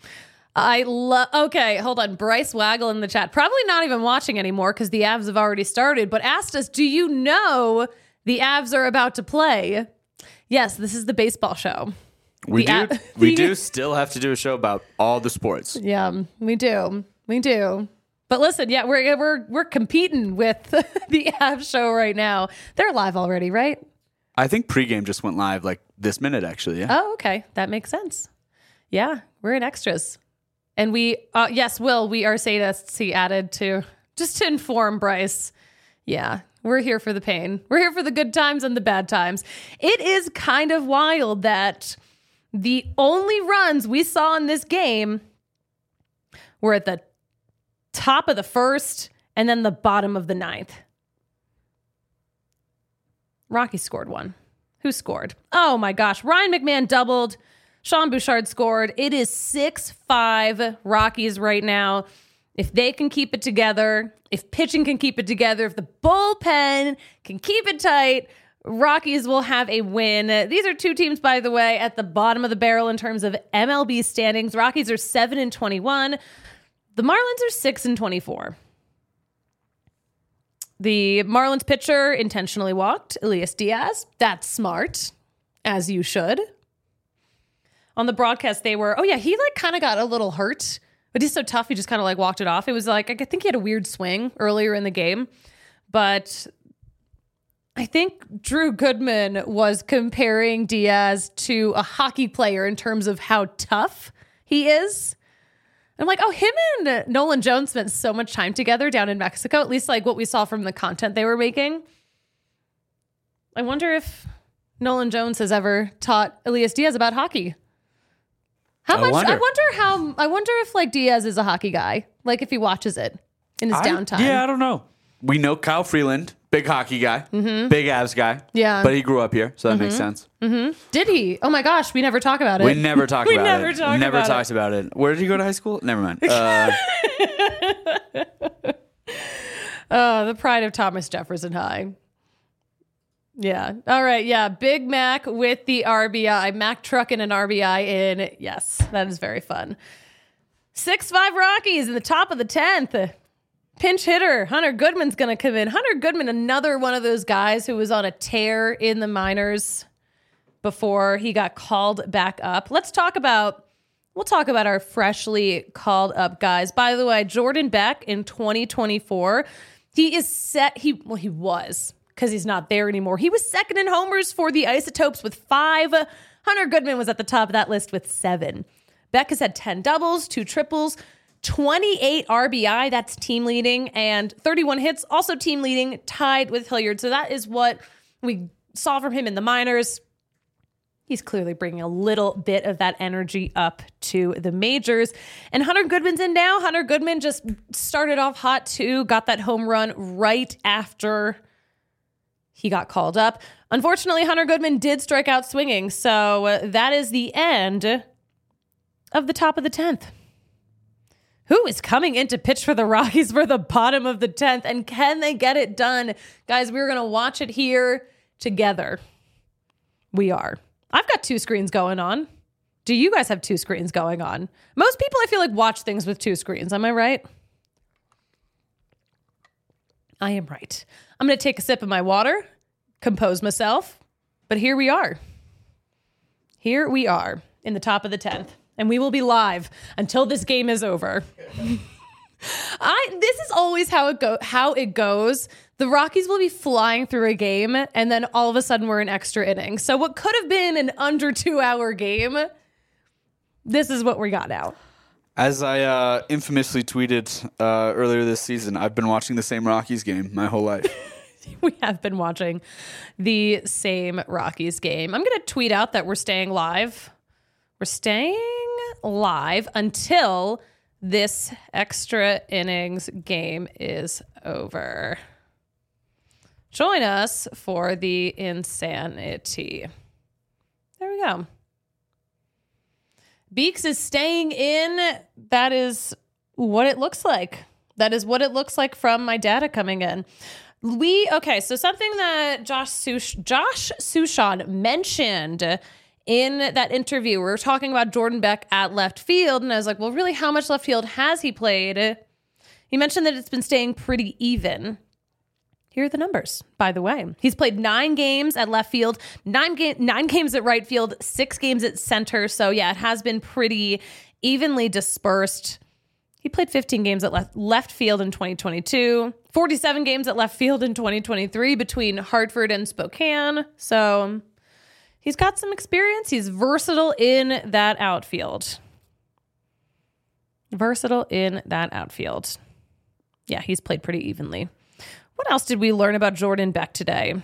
Okay, hold on. Bryce Waggle in the chat. Probably not even watching anymore because the Avs have already started, but asked us, do you know the Avs are about to play? Yes, this is the baseball show. We do still have to do a show about all the sports. Yeah, we do. But listen, yeah, we're competing with the Avs show right now. They're live already, right? I think pregame just went live this minute, actually. Yeah. Oh, okay. That makes sense. Yeah, we're in extras. And we are sadists, he added to, just to inform Bryce. Yeah, we're here for the pain. We're here for the good times and the bad times. It is kind of wild that the only runs we saw in this game were at the top of the first and then the bottom of the ninth. Rocky scored one. Who scored? Oh my gosh. Ryan McMahon doubled. Sean Bouchard scored. It is 6-5 Rockies right now. If they can keep it together, if pitching can keep it together, if the bullpen can keep it tight, Rockies will have a win. These are 2 teams, by the way, at the bottom of the barrel in terms of MLB standings. Rockies are 7-21. The Marlins are 6-24. The Marlins pitcher intentionally walked Elias Diaz. That's smart, as you should. On the broadcast, they were, he kind of got a little hurt, but he's so tough, he just kind of walked it off. It was I think he had a weird swing earlier in the game, but I think Drew Goodman was comparing Diaz to a hockey player in terms of how tough he is. I'm him and Nolan Jones spent so much time together down in Mexico, at least what we saw from the content they were making. I wonder if Nolan Jones has ever taught Elias Diaz about hockey. I wonder if Diaz is a hockey guy, if he watches it in his downtime. Yeah, I don't know. We know Kyle Freeland, big hockey guy, big Avs guy. Yeah. But he grew up here, so that makes sense. Mm-hmm. Did he? Oh my gosh, we never talk about it. We never talked about it. Where did you go to high school? Never mind. The pride of Thomas Jefferson High. Yeah. All right. Yeah. Big Mac with the RBI. Mac trucking an RBI in. Yes. That is very fun. 6-5 Rockies in the top of the 10th. Pinch hitter. Hunter Goodman's going to come in. Hunter Goodman, another one of those guys who was on a tear in the minors before he got called back up. We'll talk about our freshly called up guys. By the way, Jordan Beck in 2024, he is set. He was, because he's not there anymore. He was second in homers for the Isotopes with 5. Hunter Goodman was at the top of that list with 7. Beck has had 10 doubles, 2 triples, 28 RBI, that's team leading, and 31 hits, also team leading, tied with Hilliard. So that is what we saw from him in the minors. He's clearly bringing a little bit of that energy up to the majors. And Hunter Goodman's in now. Hunter Goodman just started off hot too, got that home run right after he got called up. Unfortunately, Hunter Goodman did strike out swinging. So that is the end of the top of the 10th. Who is coming in to pitch for the Rockies for the bottom of the 10th? And can they get it done? Guys, we're going to watch it here together. We are. I've got 2 screens going on. Do you guys have 2 screens going on? Most people, I feel watch things with 2 screens. Am I right? I am right. I'm going to take a sip of my water, compose myself. But here we are. Here we are in the top of the 10th. And we will be live until this game is over. This is always how it goes. The Rockies will be flying through a game, and then all of a sudden we're in extra innings. So what could have been an under 2-hour game, this is what we got now. As I infamously tweeted earlier this season, I've been watching the same Rockies game my whole life. We have been watching the same Rockies game. I'm going to tweet out that we're staying live. We're staying live until this extra innings game is over. Join us for the insanity. There we go. Beeks is staying in. That is what it looks like. That is what it looks like from my data coming in. So something that Josh Sushan mentioned in that interview, we were talking about Jordan Beck at left field, and I was like, well, really, how much left field has he played? He mentioned that it's been staying pretty even. Here are the numbers, by the way. He's played 9 games at left field, 9 games at right field, 6 games at center. So, yeah, it has been pretty evenly dispersed. He played 15 games at left field in 2022, 47 games at left field in 2023 between Hartford and Spokane. So he's got some experience. He's versatile in that outfield. Yeah, he's played pretty evenly. What else did we learn about Jordan Beck today?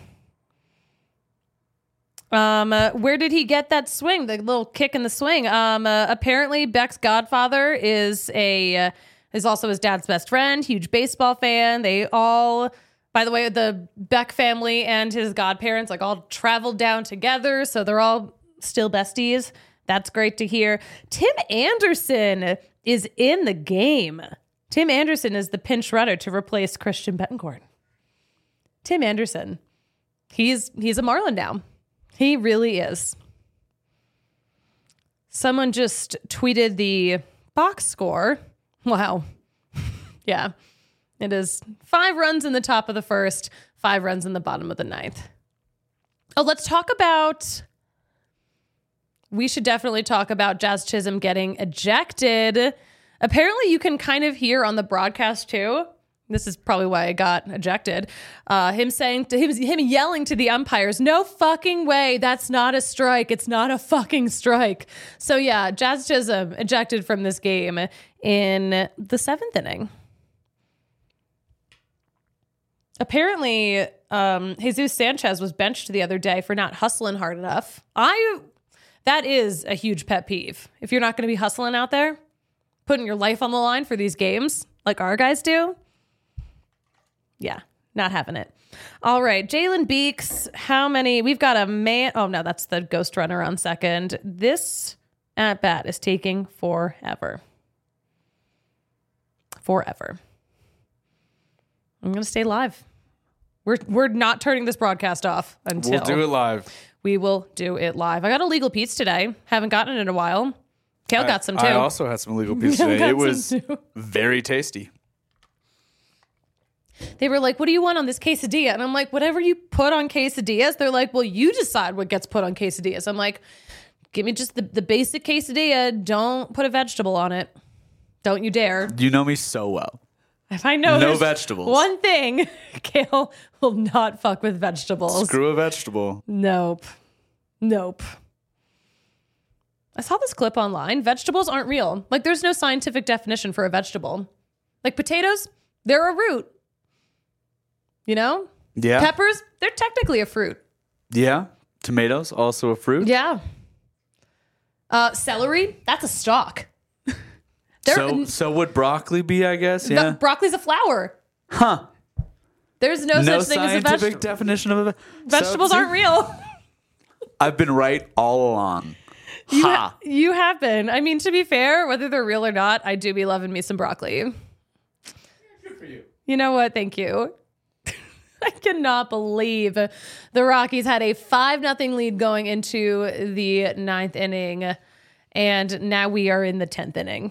Where did he get that swing? The little kick in the swing. Apparently Beck's godfather is also his dad's best friend, huge baseball fan. They all, by the way, the Beck family and his godparents all traveled down together, so they're all still besties. That's great to hear. Tim Anderson is in the game. Tim Anderson is the pinch runner to replace Christian Betancourt. Tim Anderson. He's a Marlin now. He really is. Someone just tweeted the box score. Wow. Yeah. It is 5 runs in the top of the first, 5 runs in the bottom of the 9th. Oh, we should definitely talk about Jazz Chisholm getting ejected. Apparently you can kind of hear on the broadcast too. This is probably why I got ejected. Him yelling to the umpires, "No fucking way. That's not a strike. It's not a fucking strike." So yeah, Jazz Chisholm ejected from this game in the 7th inning. Apparently, Jesus Sanchez was benched the other day for not hustling hard enough. That is a huge pet peeve. If you're not going to be hustling out there, putting your life on the line for these games like our guys do, yeah, not having it. All right, Jalen Beeks, how many? We've got a man. Oh, no, that's the ghost runner on second. This at-bat is taking forever. I'm going to stay live. We're not turning this broadcast off until... We'll do it live. We will do it live. I got illegal Pete's today. Haven't gotten it in a while. Kale got some too. I also had some illegal Pete's today. It was very tasty. They were like, "What do you want on this quesadilla?" And I'm like, "Whatever you put on quesadillas." They're like, "Well, you decide what gets put on quesadillas." I'm like, "Give me just the basic quesadilla. Don't put a vegetable on it. Don't you dare." You know me so well. If I know no vegetables. One thing, Kale will not fuck with vegetables. Screw a vegetable. Nope. I saw this clip online. Vegetables aren't real. There's no scientific definition for a vegetable. Potatoes, they're a root. You know? Yeah. Peppers, they're technically a fruit. Yeah. Tomatoes, also a fruit. Yeah. Celery, that's a stalk. So would broccoli be, I guess? Yeah. Broccoli's a flower. Huh. There's no such thing as a vegetable. Scientific definition of a vegetables aren't real. I've been right all along. You have been. I mean, to be fair, whether they're real or not, I do be loving me some broccoli. Good for you. You know what? Thank you. I cannot believe the Rockies had a 5-0 lead going into the 9th inning, and now we are in the 10th inning.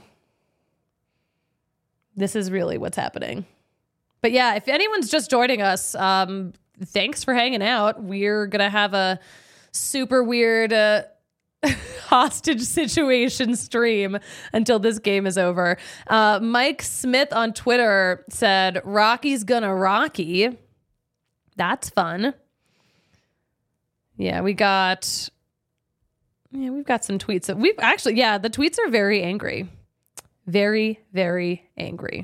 This is really what's happening. But yeah, if anyone's just joining us, thanks for hanging out. We're going to have a super weird hostage situation stream until this game is over. Mike Smith on Twitter said, Rocky's gonna Rocky. That's fun. Yeah, we've got some tweets. The tweets are very angry. Very, very angry.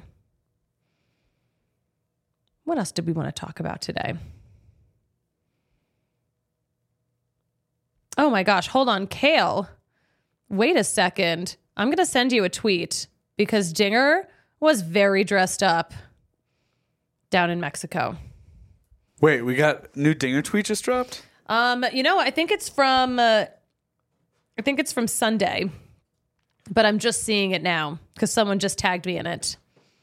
What else did we want to talk about today? Oh my gosh, hold on, Kale. Wait a second. I'm going to send you a tweet because Dinger was very dressed up down in Mexico. Wait, we got new Dinger tweet just dropped? I think it's from Sunday, but I'm just seeing it now because someone just tagged me in it.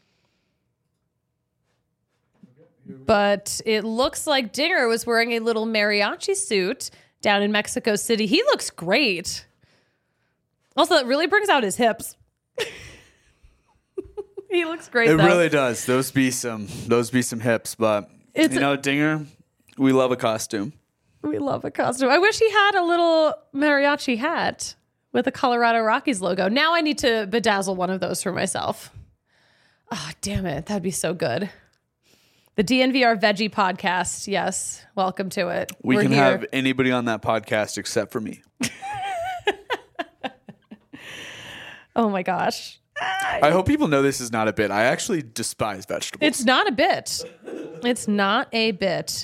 But it looks like Dinger was wearing a little mariachi suit down in Mexico City. He looks great. Also, it really brings out his hips. He looks great. It really does. Those be some hips, but Dinger, we love a costume. We love a costume. I wish he had a little mariachi hat with a Colorado Rockies logo. Now I need to bedazzle one of those for myself. Oh, damn it. That'd be so good. The DNVR Veggie Podcast. Yes. Welcome to it. We're can here. Have anybody on that podcast except for me. Oh my gosh. I hope people know this is not a bit. I actually despise vegetables. It's not a bit. It's not a bit.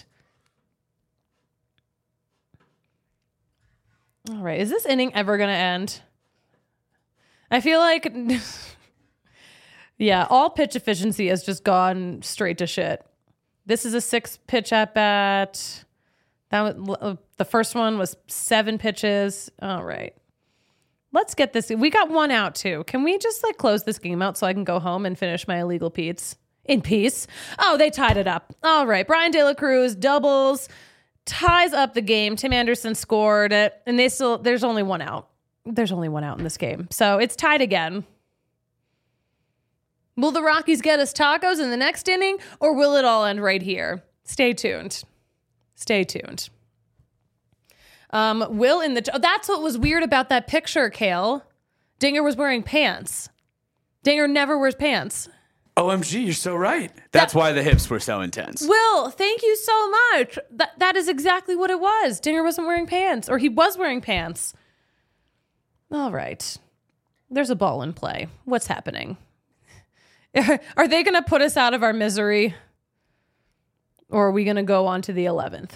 All right. Is this inning ever going to end? I feel like, all pitch efficiency has just gone straight to shit. This is a 6-pitch at bat. The first one was 7 pitches. All right. Let's get this. We got 1 out too. Can we just close this game out so I can go home and finish my illegal Pete's in peace? Oh, they tied it up. All right. Brian De La Cruz doubles, ties up the game. Tim Anderson scored it, and there's only 1 out. There's only 1 out in this game. So it's tied again. Will the Rockies get us tacos in the next inning, or will it all end right here? Stay tuned. Stay tuned. That's what was weird about that picture, Kale. Dinger was wearing pants. Dinger never wears pants. OMG, you're so right. That's why the hips were so intense. Will, thank you so much. That is exactly what it was. Dinger wasn't wearing pants, or he was wearing pants. All right. There's a ball in play. What's happening? Are they going to put us out of our misery? Or are we going to go on to the 11th?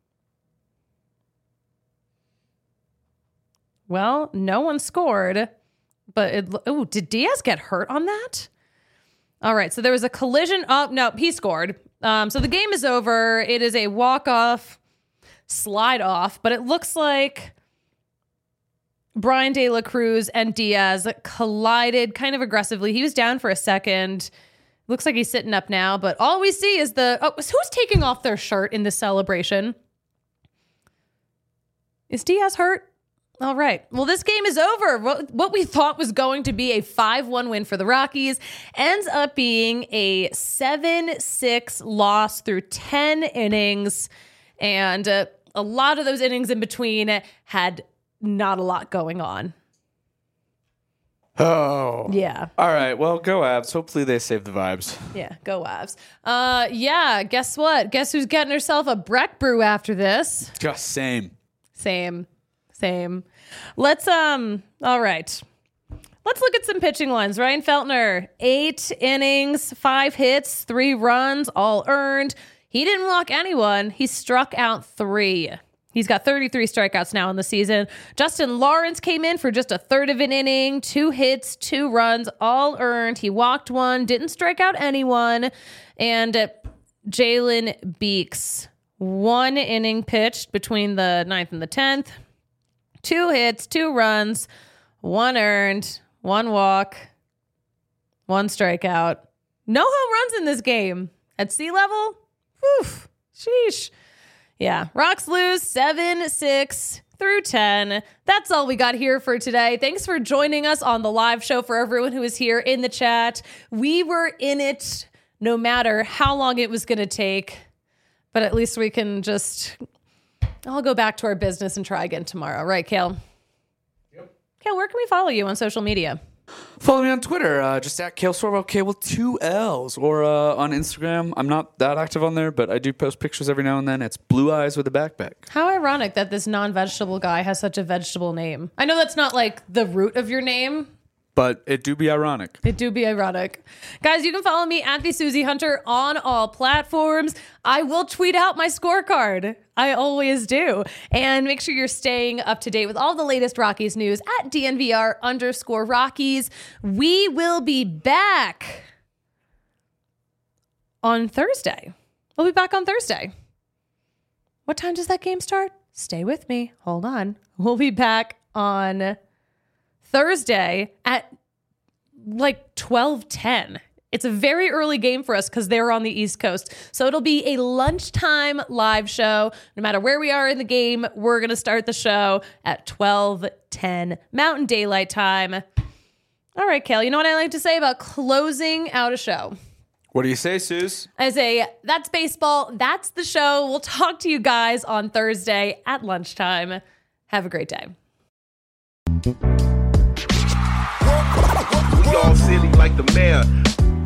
Well, no one scored, but did Diaz get hurt on that? All right, so there was a collision. Oh, no, he scored. So the game is over. It is a walk-off, slide-off, but it looks like Brian De La Cruz and Diaz collided kind of aggressively. He was down for a second. Looks like he's sitting up now, but all we see is who's taking off their shirt in this celebration? Is Diaz hurt? All right. Well, this game is over. What we thought was going to be a 5-1 win for the Rockies ends up being a 7-6 loss through 10 innings. And a lot of those innings in between had not a lot going on. Oh. Yeah. All right. Well, go Avs. Hopefully they save the vibes. Yeah, go Avs. Guess what? Guess who's getting herself a Breck brew after this? Just same. Let's all right. Let's look at some pitching lines. Ryan Feltner, 8 innings, 5 hits, 3 runs, all earned. He didn't walk anyone. He struck out 3. He's got 33 strikeouts now in the season. Justin Lawrence came in for just a third of an inning, 2 hits, 2 runs, all earned. He walked 1, didn't strike out anyone. And Jalen Beeks, 1 inning pitched between the 9th and the 10th. 2 hits, 2 runs, 1 earned, 1 walk, 1 strikeout. No home runs in this game. At sea level? Whew. Sheesh. Yeah. Rocks lose 7-6 through 10. That's all we got here for today. Thanks for joining us on the live show. For everyone who is here in the chat, we were in it no matter how long it was going to take. But at least we can I'll go back to our business and try again tomorrow. Right, Kale? Yep. Kale, where can we follow you on social media? Follow me on Twitter, just at Kale Sorbo, K with 2 L's. Or on Instagram. I'm not that active on there, but I do post pictures every now and then. It's Blue Eyes with a Backpack. How ironic that this non-vegetable guy has such a vegetable name. I know that's not like the root of your name, But it do be ironic. It do be ironic. Guys, you can follow me at the Susie Hunter on all platforms. I will tweet out my scorecard. I always do. And make sure you're staying up to date with all the latest Rockies news at DNVR_Rockies. We will be back on Thursday. We'll be back on Thursday. What time does that game start? Stay with me. Hold on. We'll be back on Thursday at like 12:10. It's a very early game for us because they're on the East Coast. So it'll be a lunchtime live show. No matter where we are in the game, we're going to start the show at 12:10 Mountain Daylight Time. All right, Kale, you know what I like to say about closing out a show? What do you say, Suze? I say, that's baseball. That's the show. We'll talk to you guys on Thursday at lunchtime. Have a great day. We all silly like the mayor.